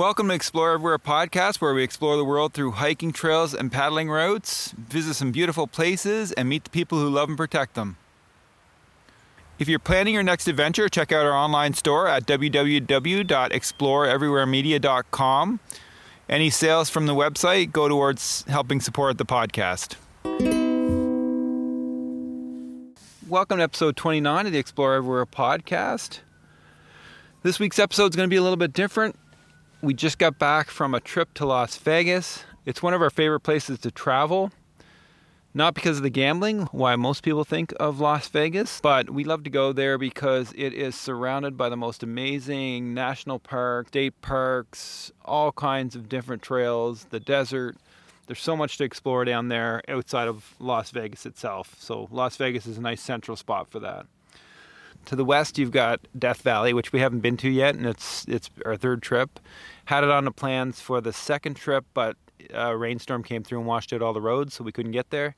Welcome to Explore Everywhere podcast, where we explore the world through hiking trails and paddling routes, visit some beautiful places, and meet the people who love and protect them. If you're planning your next adventure, check out our online store at www.exploreeverywheremedia.com. Any sales from the website go towards helping support the podcast. Welcome to episode 29 of the Explore Everywhere podcast. This week's episode is going to be a little bit different. We just got back from a trip to Las Vegas. It's one of our favorite places to travel. Not because of the gambling, why most people think of Las Vegas, but we love to go there because it is surrounded by the most amazing national park, state parks, all kinds of different trails, the desert. There's so much to explore down there outside of Las Vegas itself. So Las Vegas is a nice central spot for that. To the west, you've got Death Valley, which we haven't been to yet, and it's our third trip. Had it on the plans for the second trip, but a rainstorm came through and washed out all the roads, so we couldn't get there.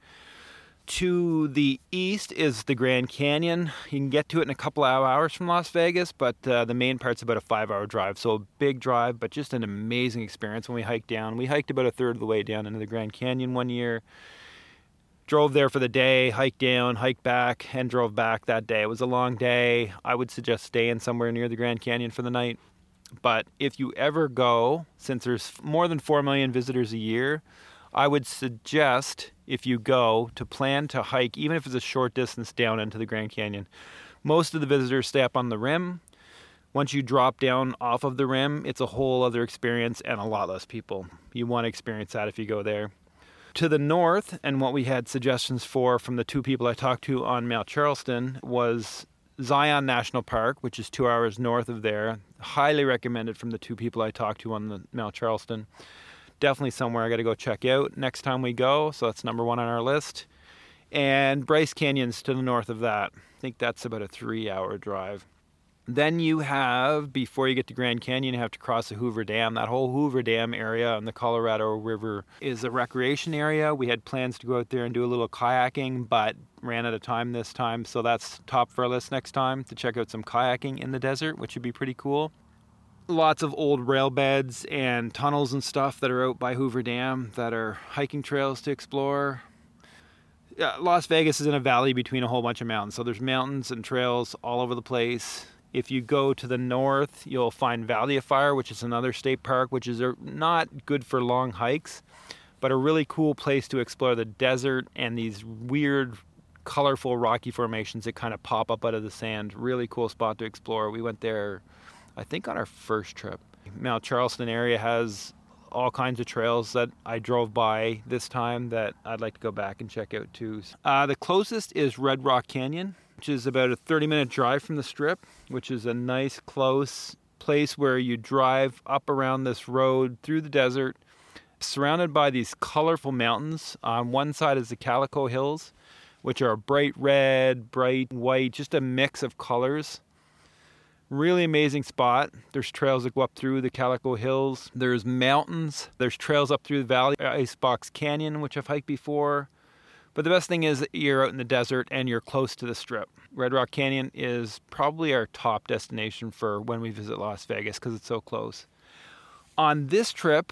To the east is the Grand Canyon. You can get to it in a couple of hours from Las Vegas, but the main part's about a 5-hour drive, so a big drive, but just an amazing experience when we hiked down. We hiked about a third of the way down into the Grand Canyon one year. Drove there for the day, hiked down, hiked back, and drove back that day. It was a long day. I would suggest staying somewhere near the Grand Canyon for the night. But if you ever go, since there's more than 4 million visitors a year, I would suggest, if you go, to plan to hike, even if it's a short distance down into the Grand Canyon. Most of the visitors stay up on the rim. Once you drop down off of the rim, it's a whole other experience and a lot less people. You want to experience that if you go there. To the north, and what we had suggestions for from the two people I talked to on Mount Charleston, was Zion National Park, which is 2 hours north of there. Highly recommended from the two people I talked to on the Mount Charleston. Definitely somewhere I got to go check out next time we go, so that's number one on our list. And Bryce Canyon's to the north of that. I think that's about a 3-hour drive. Then you have, before you get to Grand Canyon, you have to cross the Hoover Dam. That whole Hoover Dam area on the Colorado River is a recreation area. We had plans to go out there and do a little kayaking, but ran out of time this time. So that's top of our list next time, to check out some kayaking in the desert, which would be pretty cool. Lots of old rail beds and tunnels and stuff that are out by Hoover Dam that are hiking trails to explore. Las Vegas is in a valley between a whole bunch of mountains. So there's mountains and trails all over the place. If you go to the north, you'll find Valley of Fire, which is another state park, which is not good for long hikes, but a really cool place to explore the desert and these weird, colorful rocky formations that kind of pop up out of the sand. Really cool spot to explore. We went there, I think, on our first trip. Mount Charleston area has all kinds of trails that I drove by this time that I'd like to go back and check out too. The closest is Red Rock Canyon, which is about a 30-minute drive from the Strip, which is a nice, close place where you drive up around this road through the desert, surrounded by these colorful mountains. On one side is the Calico Hills, which are bright red, bright white, just a mix of colors. Really amazing spot. There's trails that go up through the Calico Hills. There's mountains. There's trails up through the valley, Icebox Canyon, which I've hiked before. But the best thing is that you're out in the desert and you're close to the Strip. Red Rock Canyon is probably our top destination for when we visit Las Vegas because it's so close. On this trip,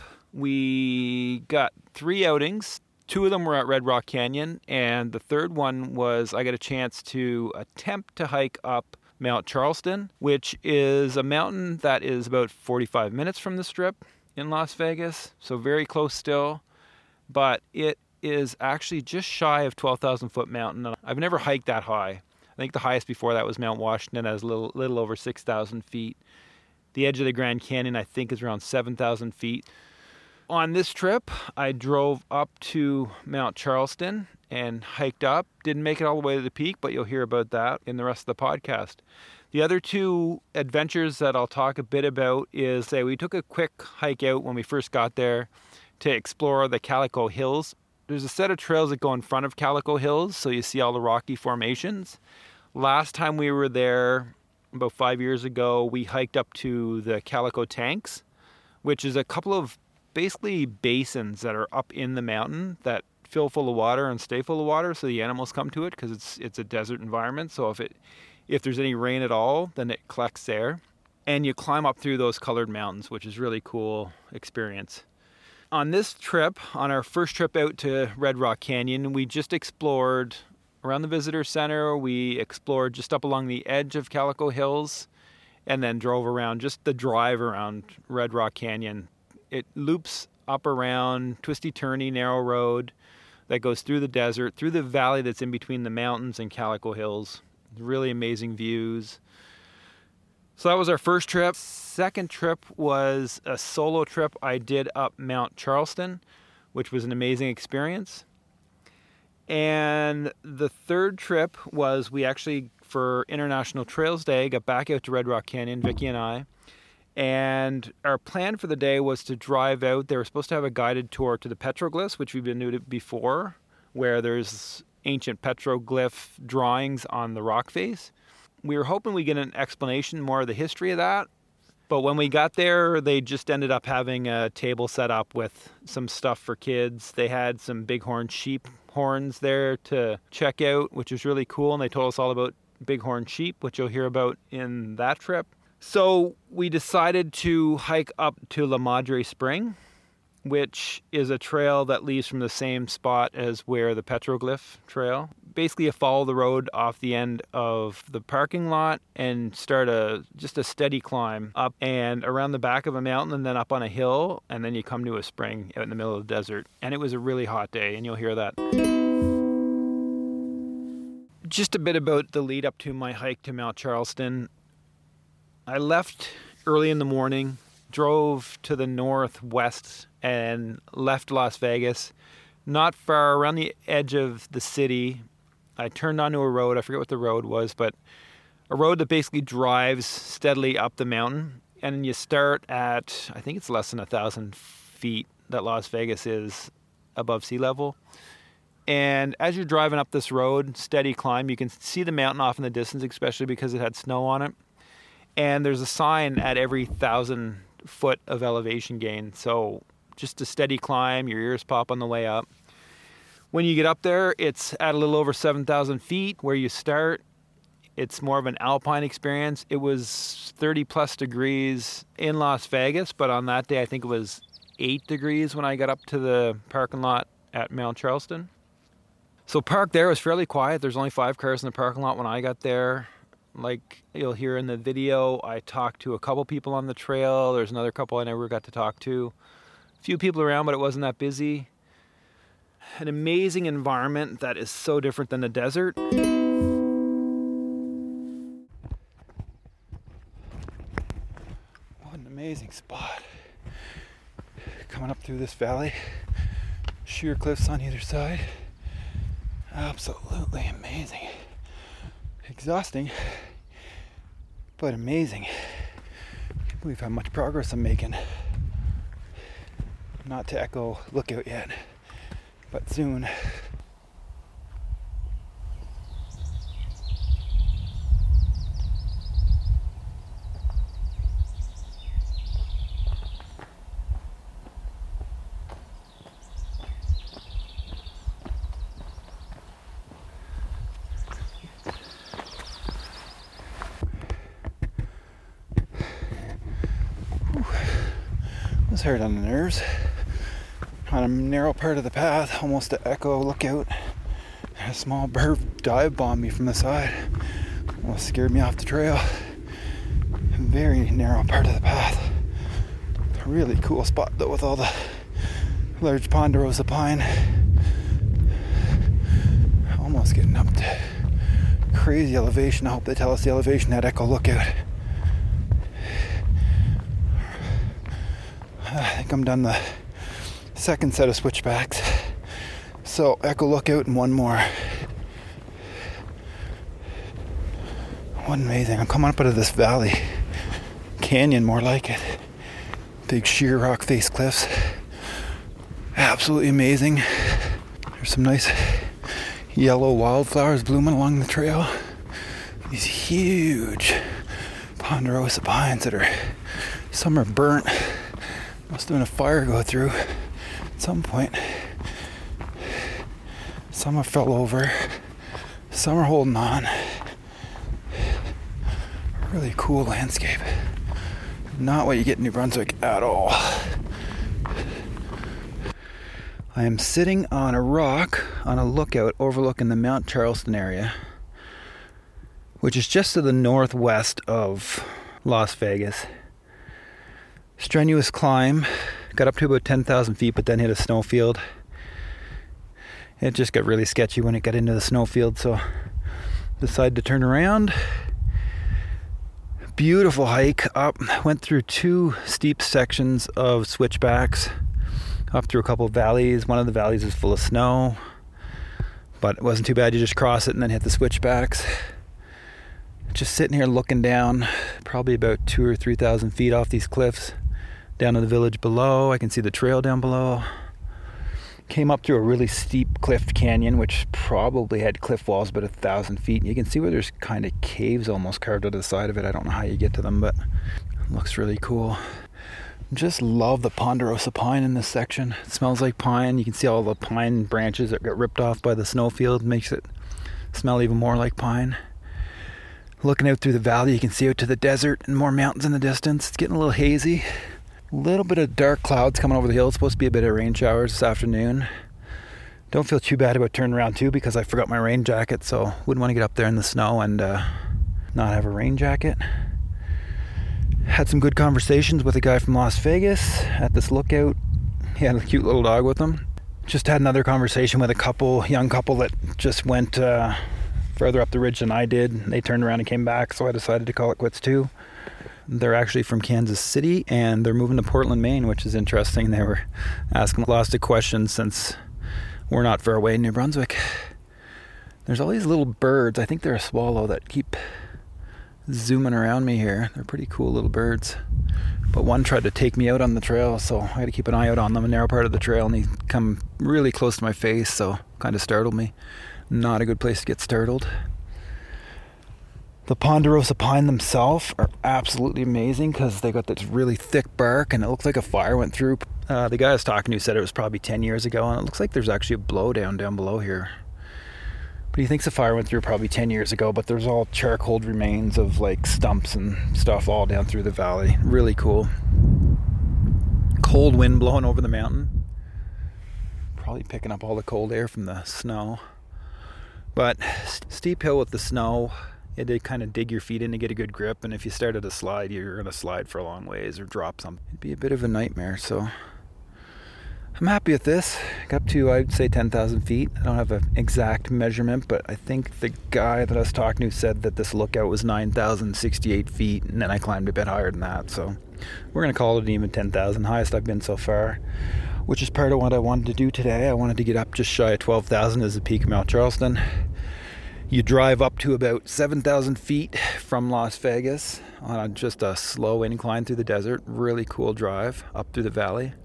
we got 3 outings. 2 of them were at Red Rock Canyon, and the third one was I got a chance to attempt to hike up Mount Charleston, which is a mountain that is about 45 minutes from the Strip in Las Vegas, so very close still, but it is actually just shy of 12,000 foot mountain. I've never hiked that high. I think the highest before that was Mount Washington, at a little over 6,000 feet. The edge of the Grand Canyon, I think, is around 7,000 feet. On this trip, I drove up to Mount Charleston and hiked up. Didn't make it all the way to the peak, but you'll hear about that in the rest of the podcast. The other 2 adventures that I'll talk a bit about is, we took a quick hike out when we first got there to explore the Calico Hills. There's a set of trails that go in front of Calico Hills, so you see all the rocky formations. Last time we were there, about 5 years ago, we hiked up to the Calico Tanks, which is a couple of basically basins that are up in the mountain that fill full of water and stay full of water, so the animals come to it because it's a desert environment. So if there's any rain at all, then it collects there. and you climb up through those colored mountains, which is really cool experience. On this trip, on our first trip out to Red Rock Canyon, we just explored around the visitor center. We explored just up along the edge of Calico Hills and then drove around, just the drive around Red Rock Canyon. It loops up around twisty turny narrow road that goes through the desert, through the valley that's in between the mountains and Calico Hills. Really amazing views. So that was our first trip. Second trip was a solo trip I did up Mount Charleston, which was an amazing experience. And the third trip was we actually, for International Trails Day, got back out to Red Rock Canyon, Vicky and I. And our plan for the day was to drive out. They were supposed to have a guided tour to the petroglyphs, which we've been to before, where there's ancient petroglyph drawings on the rock face. We were hoping we'd get an explanation more of the history of that. But when we got there, they just ended up having a table set up with some stuff for kids. They had some bighorn sheep horns there to check out, which was really cool. And they told us all about bighorn sheep, which you'll hear about in that trip. So we decided to hike up to La Madre Spring, which is a trail that leads from the same spot as where the petroglyph trail. Basically, you follow the road off the end of the parking lot and start just a steady climb up and around the back of a mountain and then up on a hill, and then you come to a spring out in the middle of the desert. And it was a really hot day, and you'll hear that. Just a bit about the lead up to my hike to Mount Charleston. I left early in the morning, drove to the northwest and left Las Vegas. Not far around the edge of the city, I turned onto a road. I forget what the road was, but a road that basically drives steadily up the mountain. And you start at, I think it's less than 1,000 feet that Las Vegas is above sea level. And as you're driving up this road, steady climb, you can see the mountain off in the distance, especially because it had snow on it. And there's a sign at every 1,000 foot of elevation gain. So just a steady climb, your ears pop on the way up. When you get up there, it's at a little over 7,000 feet where you start. It's more of an alpine experience. It was 30 plus degrees in Las Vegas, but on that day, I think it was 8 degrees when I got up to the parking lot at Mount Charleston. So park there was fairly quiet. There's only 5 cars in the parking lot when I got there. Like you'll hear in the video, I talked to a couple people on the trail. There's another couple I never got to talk to. A few people around, but it wasn't that busy. An amazing environment that is so different than the desert. What an amazing spot. Coming up through this valley. Sheer cliffs on either side. Absolutely amazing. Exhausting, but amazing. Can't believe how much progress I'm making. Not to Echo Lookout yet, but soon. Was hard on the nerves. On a narrow part of the path, almost to Echo Lookout, a small bird dive bombed me from the side. Almost scared me off the trail. A very narrow part of the path. A really cool spot though, with all the large ponderosa pine. Almost getting up to crazy elevation. I hope they tell us the elevation at Echo Lookout. I think I'm done the second set of switchbacks. So Echo Lookout and one more. What amazing. I'm coming up out of this valley. Canyon, more like it. Big sheer rock face cliffs. Absolutely amazing. There's some nice yellow wildflowers blooming along the trail. These huge ponderosa pines that are, some are burnt. Must have been a fire go through at some point. Some have fell over. Some are holding on. Really cool landscape. Not what you get in New Brunswick at all. I am sitting on a rock on a lookout overlooking the Mount Charleston area, which is just to the northwest of Las Vegas. Strenuous climb, got up to about 10,000 feet, but then hit a snowfield. It just got really sketchy when it got into the snowfield, so decided to turn around. Beautiful hike up, went through 2 steep sections of switchbacks, up through a couple of valleys. One of the valleys is full of snow, but it wasn't too bad. You just cross it and then hit the switchbacks. Just sitting here looking down, probably about 2,000 or 3,000 feet off these cliffs, down to the village below. I can see the trail down below. Came up through a really steep cliff canyon, which probably had cliff walls about 1,000 feet. And you can see where there's kind of caves almost carved out of the side of it. I don't know how you get to them, but it looks really cool. Just love the ponderosa pine in this section. It smells like pine. You can see all the pine branches that got ripped off by the snowfield. Makes it smell even more like pine. Looking out through the valley, you can see out to the desert and more mountains in the distance. It's getting a little hazy. A little bit of dark clouds coming over the hill. It's supposed to be a bit of rain showers this afternoon. Don't feel too bad about turning around too because I forgot my rain jacket, so wouldn't want to get up there in the snow and not have a rain jacket. Had some good conversations with a guy from Las Vegas at this lookout. He had a cute little dog with him. Just had another conversation with a young couple that just went further up the ridge than I did. They turned around and came back, so I decided to call it quits too. They're actually from Kansas City, and they're moving to Portland, Maine, which is interesting. They were asking lots of questions since we're not far away in New Brunswick. There's all these little birds. I think they're a swallow that keep zooming around me here. They're pretty cool little birds. But one tried to take me out on the trail, so I had to keep an eye out on them, a narrow part of the trail, and he come really close to my face, so kind of startled me. Not a good place to get startled. The ponderosa pine themselves are absolutely amazing because they got this really thick bark and it looks like a fire went through. The guy I was talking to said it was probably 10 years ago, and it looks like there's actually a blowdown down below here. But he thinks the fire went through probably 10 years ago, but there's all charcoal remains of like stumps and stuff all down through the valley. Really cool. Cold wind blowing over the mountain. Probably picking up all the cold air from the snow. But steep hill with the snow. You had to kind of dig your feet in to get a good grip, and if you started a slide, you're going to slide for a long ways or drop something. It'd be a bit of a nightmare, so I'm happy with this. Got up to, I'd say, 10,000 feet. I don't have an exact measurement, but I think the guy that I was talking to said that this lookout was 9,068 feet, and then I climbed a bit higher than that, so we're going to call it an even 10,000, highest I've been so far, which is part of what I wanted to do today. I wanted to get up just shy of 12,000 as the peak of Mount Charleston. You drive up to about 7,000 feet from Las Vegas on just a slow incline through the desert. Really cool drive up through the valley.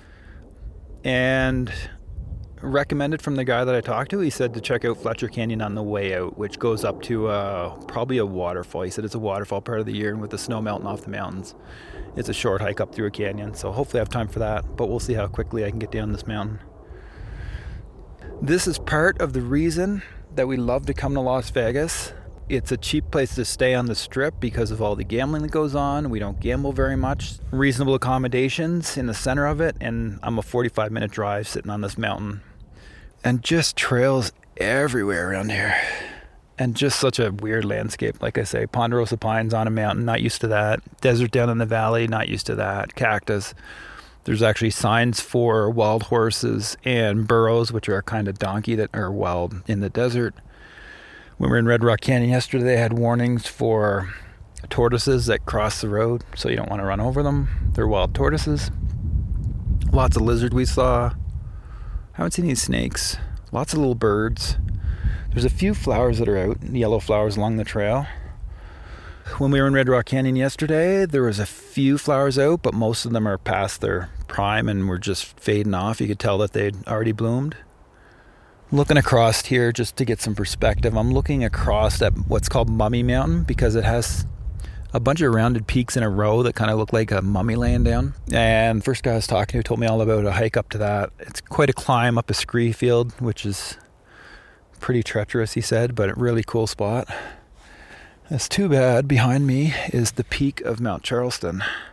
And recommended from the guy that I talked to, he said to check out Fletcher Canyon on the way out, which goes up to probably a waterfall. He said it's a waterfall part of the year, and with the snow melting off the mountains, it's a short hike up through a canyon. So hopefully I have time for that, but we'll see how quickly I can get down this mountain. This is part of the reason that we love to come to Las Vegas. It's a cheap place to stay on the Strip because of all the gambling that goes on. We don't gamble very much. Reasonable accommodations in the center of it, and I'm a 45-minute drive sitting on this mountain. And just trails everywhere around here. And just such a weird landscape. Like I say, ponderosa pines on a mountain, not used to that. Desert down in the valley, not used to that. Cactus. There's actually signs for wild horses and burros, which are a kind of donkey that are wild in the desert. When we were in Red Rock Canyon yesterday, they had warnings for tortoises that cross the road, so you don't want to run over them. They're wild tortoises. Lots of lizard we saw. Haven't seen any snakes. Lots of little birds. There's a few flowers that are out, yellow flowers along the trail. When we were in Red Rock Canyon yesterday, there was a few flowers out, but most of them are past their prime and were just fading off. You could tell that they'd already bloomed. Looking across here just to get some perspective, I'm looking across at what's called Mummy Mountain because it has a bunch of rounded peaks in a row that kind of look like a mummy laying down. And the first guy I was talking to told me all about a hike up to that. It's quite a climb up a scree field, which is pretty treacherous, he said, but a really cool spot. It's too bad behind me is the peak of Mount Charleston.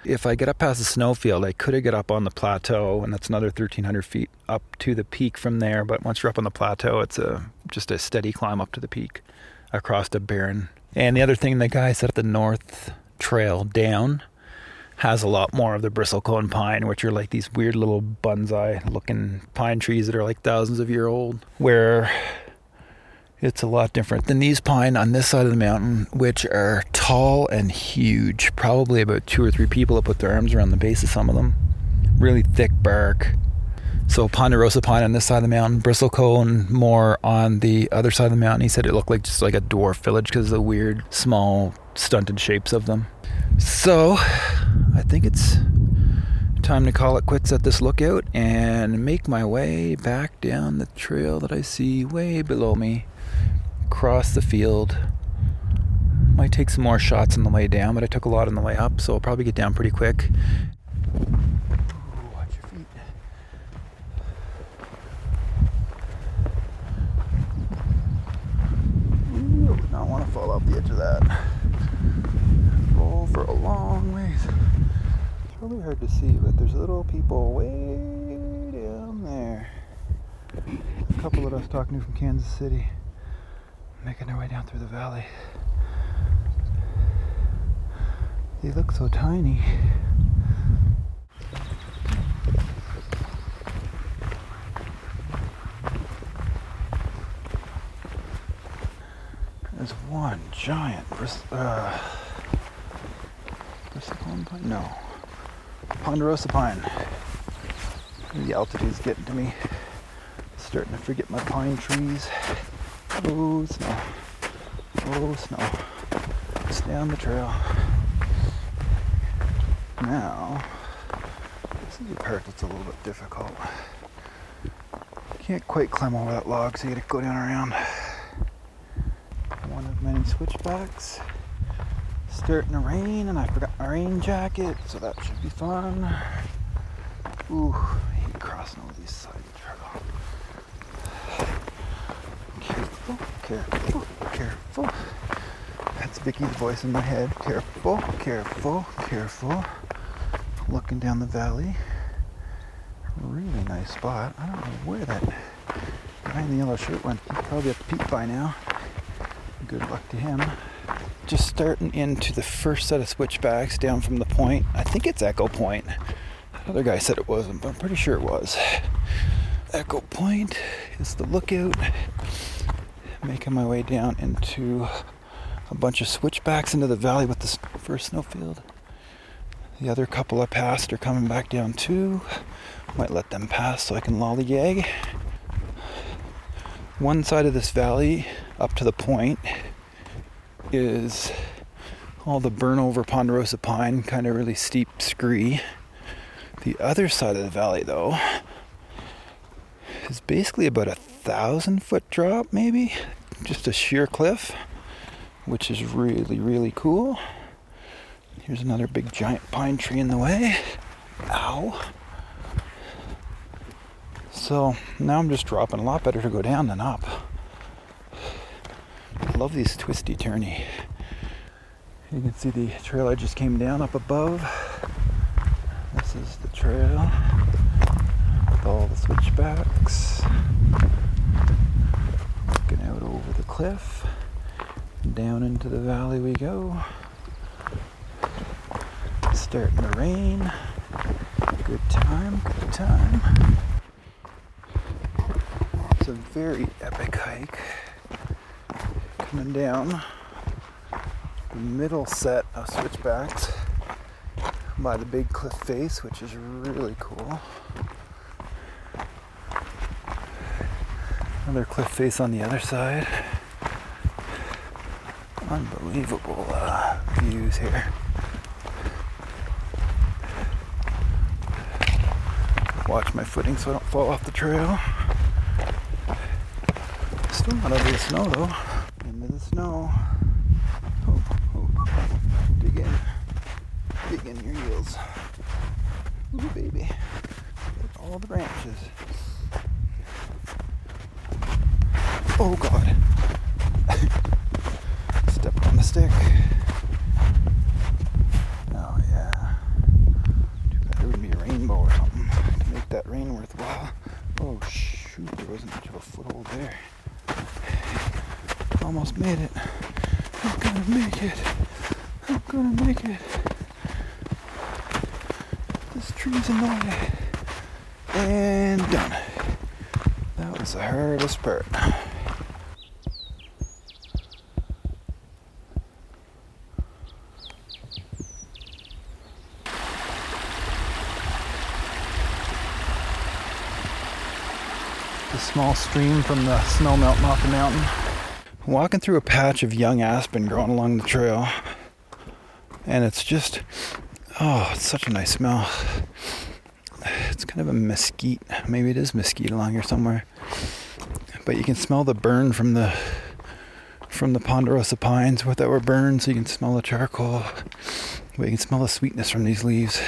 if I get up past the snowfield, I could get up on the plateau, and that's another 1,300 feet up to the peak from there. But once you're up on the plateau, it's just a steady climb up to the peak across the barren. And the other thing, the guy said the north trail down has a lot more of the bristlecone pine, which are like these weird little bonsai-looking pine trees that are like thousands of years old, where it's a lot different than these pine on this side of the mountain, which are tall and huge. Probably about 2 or 3 people have put their arms around the base of some of them. Really thick bark. So ponderosa pine on this side of the mountain, bristlecone more on the other side of the mountain. He said it looked like just like a dwarf village because of the weird, small, stunted shapes of them. So I think it's time to call it quits at this lookout and make my way back down the trail that I see way below me, across the field. Might take some more shots on the way down, but I took a lot on the way up, so I'll probably get down pretty quick. Watch your feet. Ooh, I would not want to fall off the edge of that. Roll for a long ways. It's really hard to see, but there's little people way down there. A couple of us talking to from Kansas City, making their way down through the valley. They look so tiny. There's one giant bristlecone pine? No. Ponderosa pine. The altitude's getting to me. Starting to forget my pine trees. Oh, snow. Oh, snow. It's down the trail. Now, this is the part that's a little bit difficult. Can't quite climb over that log, so you gotta go down around. One of many switchbacks. Starting to rain, and I forgot my rain jacket, so that should be fun. Ooh, I hate crossing over these sides of the trail. Careful, careful, careful. That's Vicky's voice in my head. Careful, careful, careful. Looking down the valley. Really nice spot. I don't know where that guy in the yellow shirt went. He's probably at the peak by now. Good luck to him. Just starting into the first set of switchbacks down from the point. I think it's Echo Point. The other guy said it wasn't, but I'm pretty sure it was. Echo Point is the lookout. Making my way down into a bunch of switchbacks into the valley with this first snowfield. The other couple I passed are coming back down too. Might let them pass so I can lollygag. One side of this valley up to the point is all the burn over ponderosa pine, kind of really steep scree. The other side of the valley though is basically about 1,000-foot drop maybe, just a sheer cliff, which is really, really cool. Here's another big giant pine tree in the way. Ow. So now I'm just dropping. A lot better to go down than up. I love these twisty turny. You can see the trail I just came down up above. This is the trail with all the switchbacks. Looking out over the cliff. Down into the valley we go. Starting to rain. Good time, good time. It's a very epic hike. Coming down the middle set of switchbacks by the big cliff face, which is really cool. Another cliff face on the other side. Unbelievable views here. Watch my footing so I don't fall off the trail. Still not over the snow though. Into the snow. Oh, oh. Dig in your heels. Ooh, baby. Hit all the branches. Oh God. Stepped on the stick. Oh yeah. terrain worthwhile. Oh shoot, there wasn't much of a foothold there. Almost made it. I'm gonna make it. I'm gonna make it. This tree's in the way. And done. That was the hardest part. The small stream from the snow melting off the mountain. Walking through a patch of young aspen growing along the trail. And it's just, it's such a nice smell. It's kind of a mesquite. Maybe it is mesquite along here somewhere. But you can smell the burn from the ponderosa pines that were burned, so you can smell the charcoal. But you can smell the sweetness from these leaves.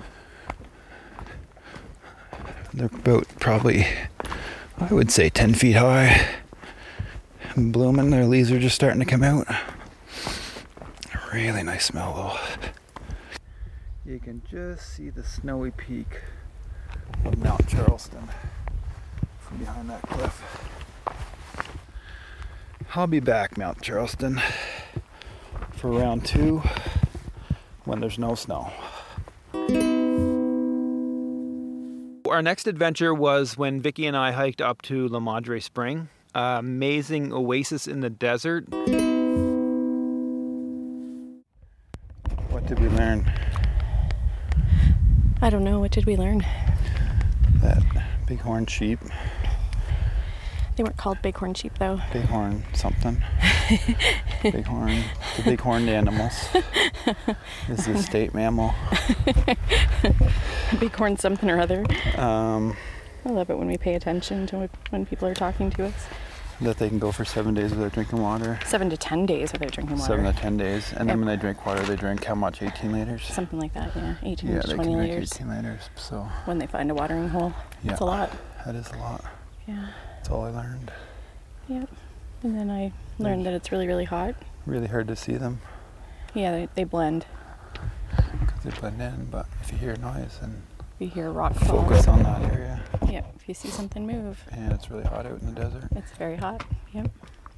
They're about probably, I would say, 10 feet high. Blooming, their leaves are just starting to come out. Really nice smell though. You can just see the snowy peak of Mount Charleston from behind that cliff. I'll be back, Mount Charleston, for round 2 when there's no snow. Our next adventure was when Vicky and I hiked up to La Madre Spring. Amazing oasis in the desert. What did we learn? I don't know. What did we learn? That bighorn sheep. They weren't called bighorn sheep, though. Bighorn something. Bighorn. The bighorned animals. This is a state mammal. Bighorn something or other. I love it when we pay attention to when people are talking to us. That they can go for 7 days without drinking water. 7 to 10 days without drinking water. 7 to 10 days. And then when they drink water, they drink how much? 18 liters? Something like that, yeah. 18 yeah, to 20 they can liters. drink 18 liters. So when they find a watering hole. Yeah, that's a lot. That is a lot. Yeah. That's all I learned. Yep. And then I learned that it's really, really hot. Really hard to see them. Yeah, they blend. Because they blend in, but if you hear noise and you hear rock fall. Focus on that area. Yep, if you see something move. And it's really hot out in the desert. It's very hot, yep.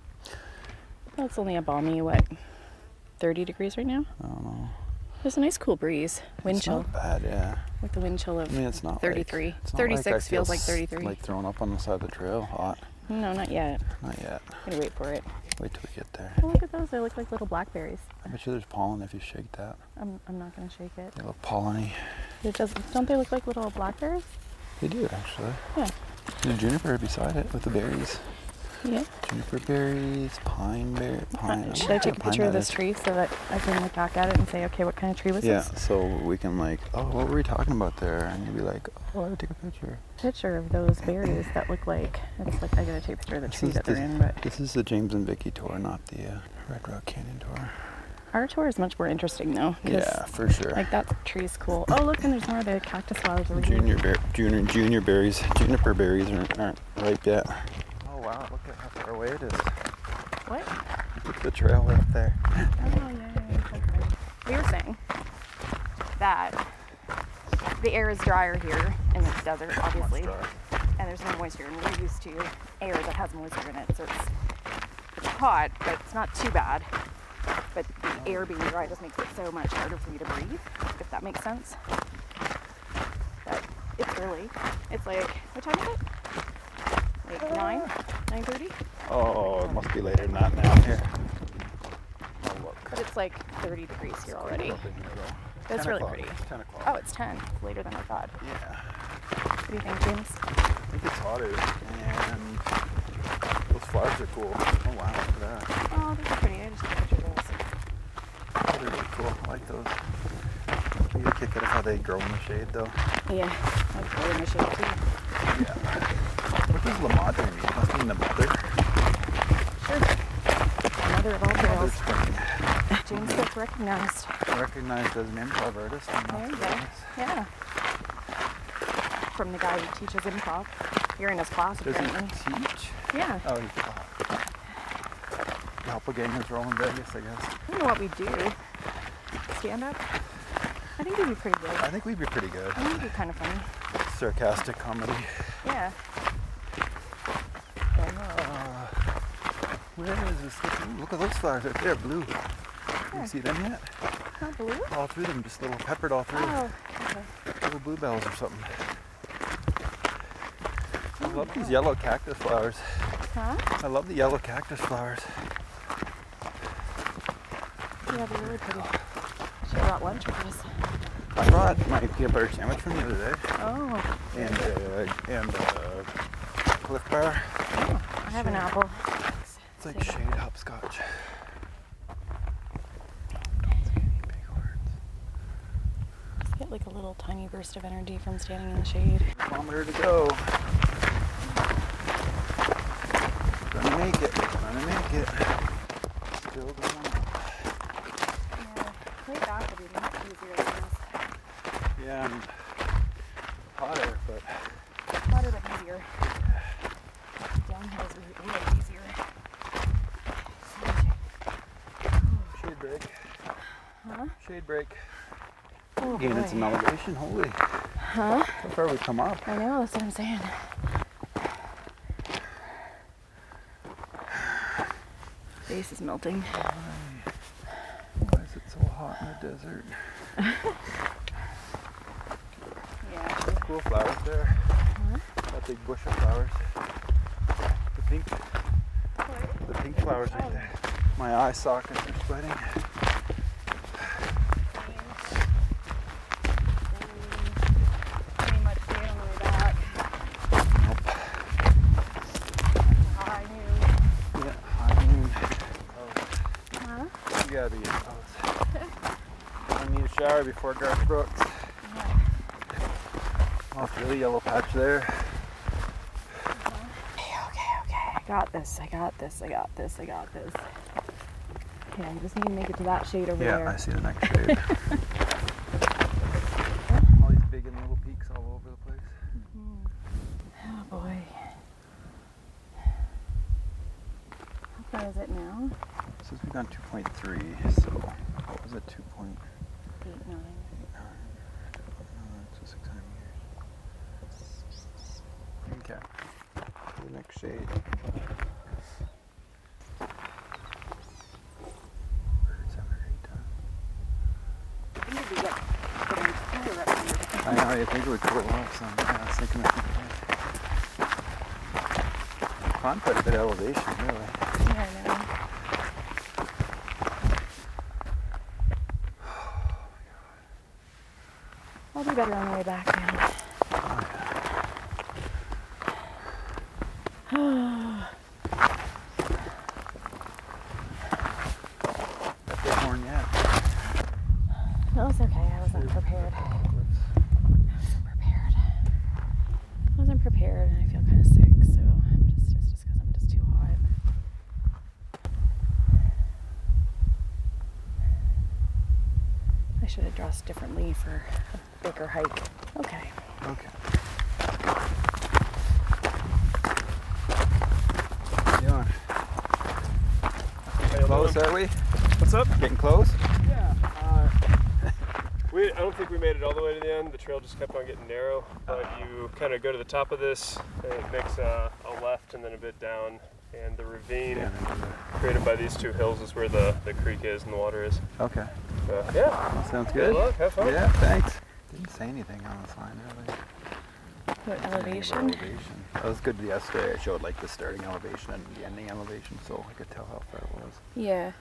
Well, it's only a balmy, 30 degrees right now? I don't know. There's a nice cool breeze. Wind chill. It's not bad, yeah. With the wind chill of it's not 33. Like, it's 36 not like feels like 33. Like thrown up on the side of the trail, hot. No, not yet. Not yet. I'm gonna wait for it. Wait till we get there. Oh, look at those. They look like little blackberries. I bet you there's pollen if you shake that. I'm not gonna shake it. They look polleny. Don't they look like little blackberries? They do, actually. Yeah. There's a juniper beside it with the berries. Yeah. Juniper berries, pine. Should I take a picture of this tree so that I can look back at it and say, okay, what kind of tree was this? Yeah, so we can what were we talking about there? And you'll be like, I would take a picture. Picture of those berries that look like, it's like I gotta take a picture of the tree that they're in, but. This is the James and Vicky tour, not the Red Rock Canyon tour. Our tour is much more interesting though. Yeah, for sure. Like that tree's cool. Oh look, and there's more of the cactus flowers over here. Juniper berries aren't ripe yet. Oh wow, look at how far away it is. What? Look at the trail right up there. Oh yeah. We were saying that the air is drier here in this desert, obviously. And there's no moisture, and we're used to air that has moisture in it, so it's hot, but it's not too bad. But the air being dry just makes it so much harder for you to breathe, if that makes sense. But it's early. It's like, what time is it? Like 9:30? Oh, it must be later than that now here. Oh, look. But it's like 30 degrees here already. That's really pretty. 10 o'clock. Oh, it's 10. It's later than I thought. Yeah. What do you think, James? I think it's hotter, and those flowers are cool. Oh wow, look at that. Oh, those are pretty. I just took a picture of those. They're really cool. I like those. You get a kick out of how they grow in the shade, though. Yeah, I'd grow in the shade too. Yeah. What does La Madre mean? It must mean the mother. Sure. Mother of all Mother trails. Spring. James gets recognized. Recognized as an improv artist. There you go. Yeah. From the guy who teaches improv. You're in his class, Does apparently. he teach? Yeah. Oh, he's doppelgangers rolling Vegas, I guess. I don't know what we do. Stand up? I think we'd be pretty good. I think we'd be pretty good. I think it'd be kind of funny. sarcastic comedy. Yeah. Where is this? Ooh, look at those flowers right there, blue. Can you see them yet? Not blue? All through them, just little peppered all through. Oh, okay. Little bluebells or something. I love these yellow cactus flowers. Huh? I love the yellow cactus flowers. Yeah, they're really pretty. Should have brought lunch with us. I brought my peanut butter sandwich from the other day. Oh. And Cliff Bar. Oh, I have an apple. It's like shade hopscotch. Just get like a little tiny burst of energy from standing in the shade. Kilometer to go. Gonna make it. Gonna make it. Still going up. Yeah, way back would be much easier than this. Yeah, and hotter, but Hotter but easier. Downhills are way easier. shade break. Huh? Shade break. Oh, Gaining boy. some elevation. Holy. Huh? How far we come up? I know, that's what I'm saying. Face is melting. Why is it so hot in the desert? Yeah. Cool flowers there. Huh? That big bush of flowers. The pink flowers right there. My eye sockets are sweating. Pretty much stayed on the way back. Nope. High noon. Yeah, high noon. Huh? You gotta be in clothes. I need a shower before Garth Brooks. Yeah. Oh, it's really yellow patch there. Okay. I got this. Okay, I just need to make it to that shade over there. Yeah, I see the next shade. All these big and little peaks all over the place. Oh boy. How far is it now? Since we've gone 2.3, so what was it, 2.9? 8, 9. So 600 meters. Okay. The next shade. Birds have a great time. I think it'd be getting cooler up here. I know, you think it would cool off some. Yeah, I was thinking of climb quite a bit of elevation, really. Yeah, I know. I'll be better on the way back now. That big horn yet. No, it's okay. I wasn't prepared. I wasn't prepared, and I feel kind of sick, so it's just because I'm just too hot. I should have dressed differently for a bigger hike. Okay. Okay. What are you doing? Close, are we? What's up? Getting close? Yeah. I don't think we made it all the way to the end. The trail just kept on getting narrow, but you kind of go to the top of this, and it makes a left and then a bit down, and the ravine created by these two hills is where the creek is and the water is. Okay. Yeah. That sounds Good good. luck. Have fun. Yeah, thanks. Didn't say anything on the sign really. What elevation? Elevation. That was good yesterday. I showed like the starting elevation and the ending elevation, so I could tell how far it was. Yeah.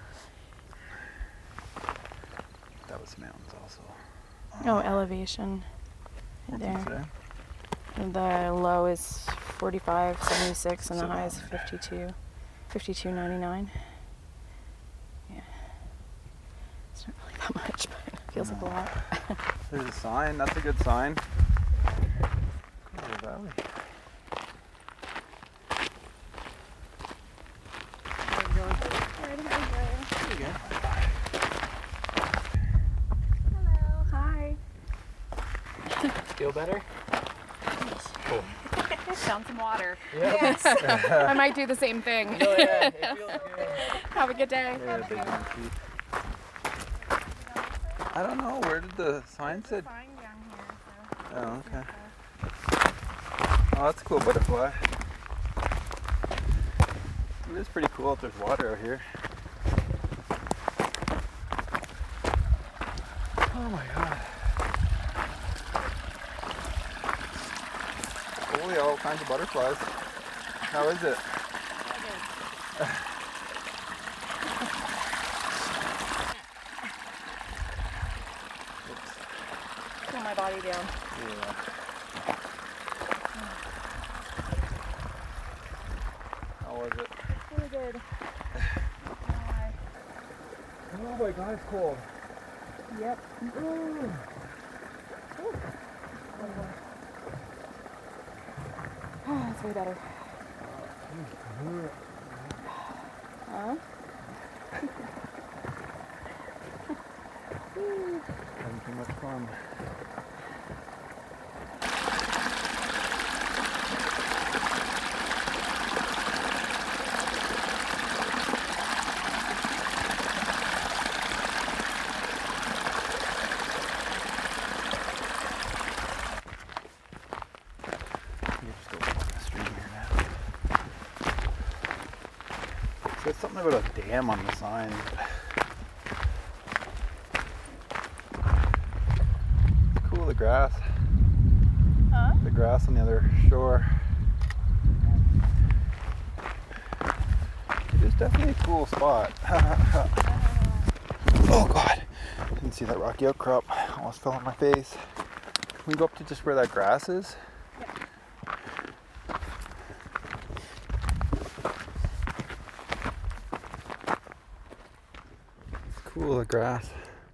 That was mountains also. Oh, elevation. What Right did it there. say? The low is 45.76 and the So high is 52.99. Yeah. It's not really that much, but it feels like a lot. There's a sign. That's a good sign. Clear Valley. Pretty good. Hello. Hi. Feel better? Cool. Found some water. Yes. I might do the same thing. Oh, yeah. It feels good. Have a good day. Yeah, big one feet. I don't know. Where did the sign say? Sign down here, Oh, okay. so. Oh, that's a cool butterfly. It is pretty cool if there's water out here. Oh my god. Holy, all kinds of butterflies. How is it? Pull my body down. Yeah. How was it? It's really good. Oh my god, it's cold. Yep. Ooh. Oh, that's way better. Huh? Having too much fun. Just go along the stream here now. It says something about a dam on the sign. It's cool, the grass. Huh? The grass on the other shore. It is definitely a cool spot. Oh god, didn't see that rocky outcrop. Almost fell on my face. Can we go up to just where that grass is? It's cool, the grass.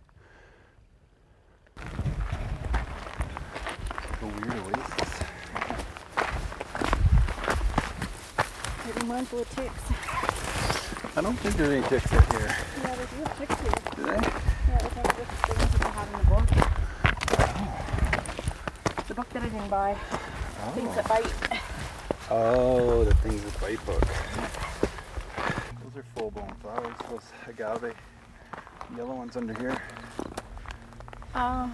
A weird oasis. Pretty mindful of ticks. I don't think there's any ticks out here. Yeah, there's real ticks here. Do they? Yeah, that's one of the things that they have in the book. It's a book that I didn't buy. Things that bite. Oh, the things that bite book. Those are full-blown flowers. Those agave. Yellow ones under here. Oh.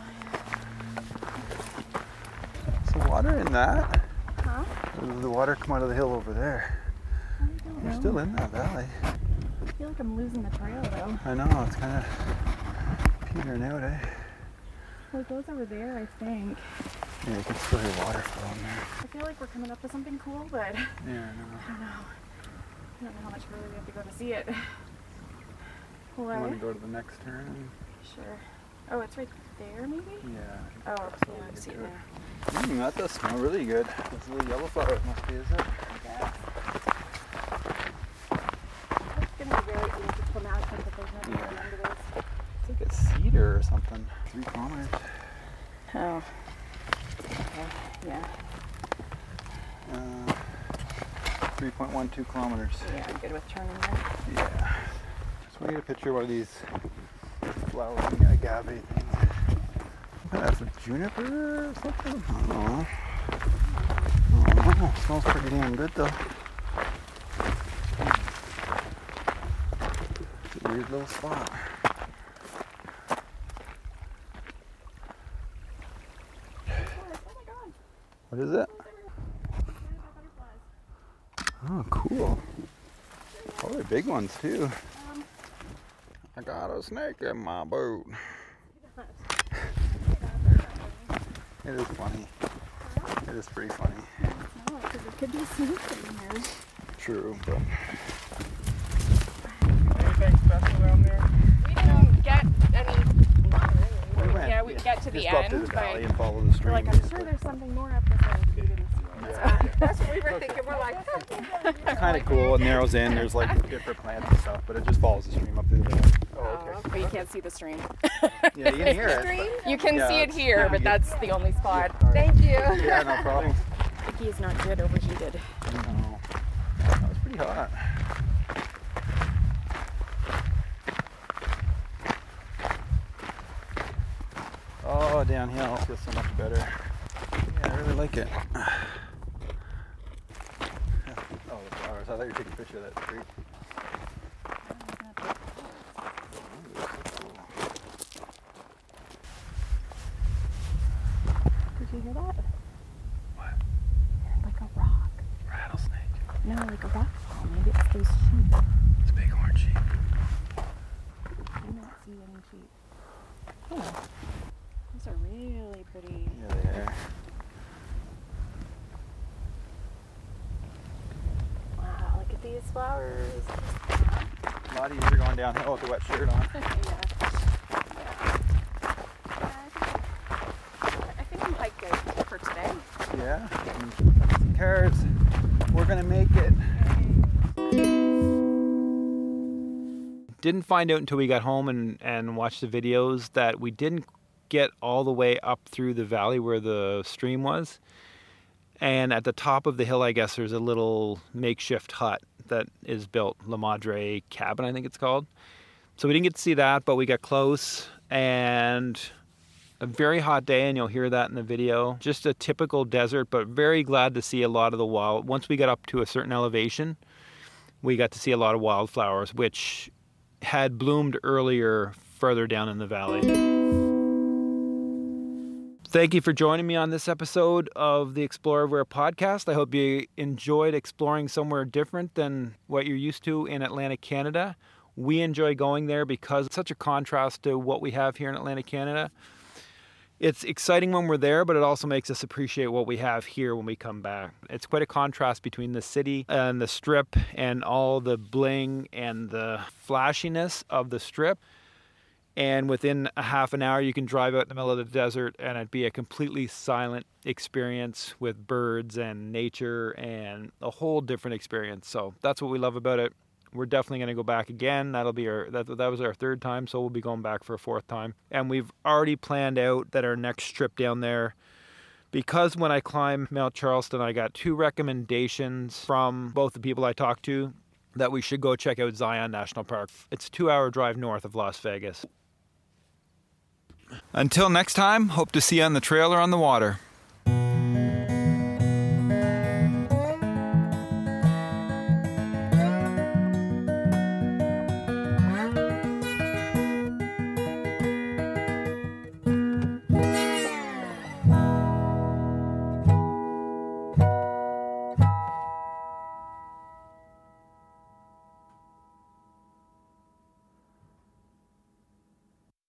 Is the water in that? Huh? Or does the water come out of the hill over there? I don't We're know. still in that valley. I feel like I'm losing the trail though. I know, it's kind of petering out, eh? Well, it goes over there, I think. Yeah, you can still hear water flowing there. I feel like we're coming up to something cool, but Yeah, I know. I don't know. I don't know how much further we have to go to see it. You What? want to go to the next turn? Sure. Oh, it's right there, maybe? Yeah. Oh, So yeah, I we see it do. now. That does smell really good. Those little yellow flowers must be, is it? I guess. It's gonna be very anticlimactic if there's nothing Yeah. going under this. It's like a cedar or something. 3 kilometers. Oh. Okay. Yeah. 3.12 kilometers. Yeah, I'm good with turning there. Yeah. Just want to get a picture of one of these flowering agave things. That's a juniper or something? I don't know. I don't know. It smells pretty damn good though. It's a weird little spot. Oh my god. What is it? Oh, cool. Oh, they're big ones too. I got a snake in my boot. It is funny. It is pretty funny. No, because there could be snakes in here. True, but. Anything special down there? We didn't get any. We went, Yeah, we got to the just go up to end, the valley but and follow the stream. We're like, I'm sure basically. there's something more up this way. We didn't see it. Yeah. that's what we were thinking. We're like, Kind of cool. It narrows in. There's like different plants and stuff, but it just follows the stream up through the valley. Oh, okay. But you can't see the stream. Yeah, you can hear it. you can Yeah, see it it's- here, but you- that's the only spot. All right. Thank you. Yeah, no problem. Vicky is not good overheated. No. That was pretty hot. Oh, downhill feels so much better. Yeah, I really like it. Oh, the flowers. I thought you were taking a picture of that tree. Did you hear that? What? Like a No, like a rockfall. Maybe it's those sheep. It's a big orange sheep. I do not see any sheep. Oh, those are really pretty. Yeah, they are. Wow, look at these flowers. A lot easier going downhill with a wet shirt on. I think I'm quite good for today. Yeah. Some cars. We're gonna make it. Didn't find out until we got home and watched the videos that we didn't get all the way up through the valley where the stream was. And at the top of the hill, I guess, there's a little makeshift hut that is built, La Madre Cabin, I think it's called. So we didn't get to see that, but we got close, and a very hot day, and you'll hear that in the video. Just a typical desert, but very glad to see a lot of the wild. Once we got up to a certain elevation, we got to see a lot of wildflowers, which had bloomed earlier further down in the valley. Thank you for joining me on this episode of the Explore Everywhere podcast. I hope you enjoyed exploring somewhere different than what you're used to in Atlantic Canada. We enjoy going there because it's such a contrast to what we have here in Atlantic Canada. It's exciting when we're there, but it also makes us appreciate what we have here when we come back. It's quite a contrast between the city and the strip and all the bling and the flashiness of the strip. And within a half an hour, you can drive out in the middle of the desert and it'd be a completely silent experience with birds and nature and a whole different experience. So that's what we love about it. We're definitely going to go back again. That'll be that was our third time, so we'll be going back for a fourth time. And we've already planned out that our next trip down there, because when I climb Mount Charleston, I got 2 recommendations from both the people I talked to that we should go check out Zion National Park. It's a 2-hour drive north of Las Vegas. Until next time, hope to see you on the trail or on the water.